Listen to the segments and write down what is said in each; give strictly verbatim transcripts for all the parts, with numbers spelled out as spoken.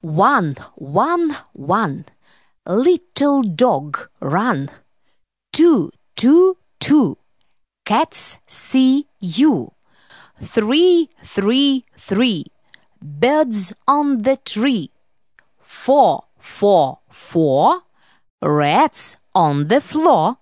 One, one, one. Little dog, run. Two, two, two. Cats see you. Three, three, three. Birds on the tree. Four, four, four. Rats on the floor.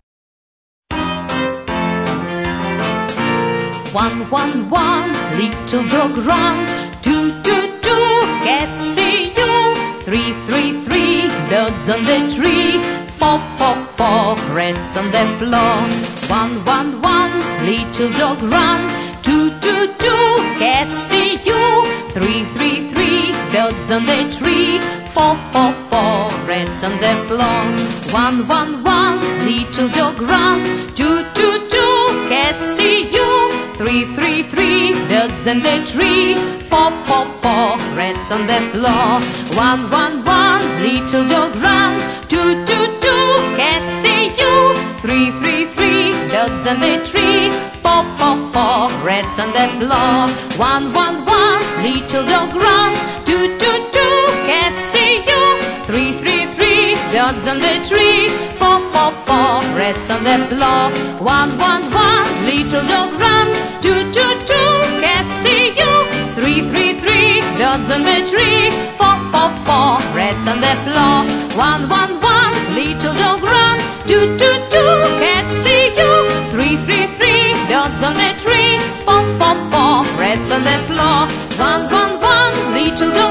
One, one, one. Little dog, run. Two, two, two. Cats see you. Three, three, three. Birds on the tree. Four, four, four. Rats on the floor. One, one, one. Little dog, run. Two, two, two. Cats see you. Three, three, three. Birds on the tree. Four, four, four. Rats on the floor. One, one, one. Little dog, run. Two, two, two. Cats see you. Three, three, three. Birds on the tree. Four, four, four. Rats on the floor. One, one, one. Little dog, run. Two, two, two. Cats see you. Three, three, three. Birds on the tree. Four, four, four. Rats on the floor. One, one, one. Little dog, run. Two, two, two. Cats see you. Three, three, three. Birds on the tree. Four, four, four. Rats on the floor. One, one, one. Little dog, run. Two, two, two. Cats see you. Three, three, three. Birds on the tree. Four, four, four. Rats on the floor. One, one, one. Little dog, run. Two, two, two. Cats see you. Three, three, three. Birds on the tree. Four, four, four. Rats on the floor. One, one, one. Little dog.